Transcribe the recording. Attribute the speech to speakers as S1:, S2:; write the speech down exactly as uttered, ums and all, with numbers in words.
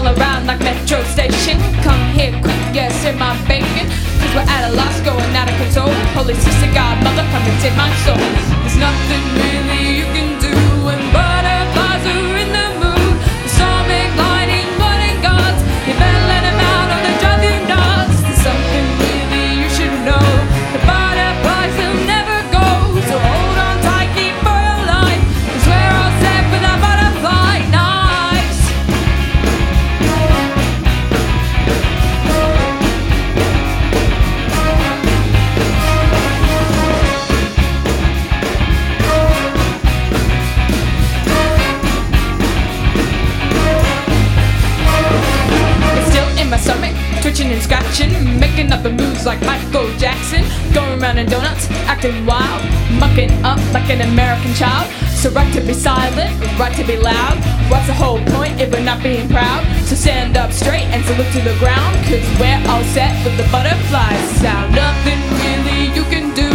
S1: all around like metro station. Come here quick, yeah, save my bacon, cause we're at a loss, going out of control. Holy sister, godmother, come and take my soul. There's nothing really you can do when butterflies are in the mood. The storming, lightning, flooding gods, you better let them out or they drive you nuts. There's something really you should know, the butterflies will never go. So hold on tight, keep for your life, cause we're all set with our butterfly knives. It's still in my stomach, twitching and scratching, making up the moves like Michael Jackson. Going around in donuts, acting wild, mucking up like an American child. So right to be silent, right to be loud. What's the whole point if we're not being proud? So stand up straight and salute to the ground, cause we're all set with the butterfly sound. Nothing really you can do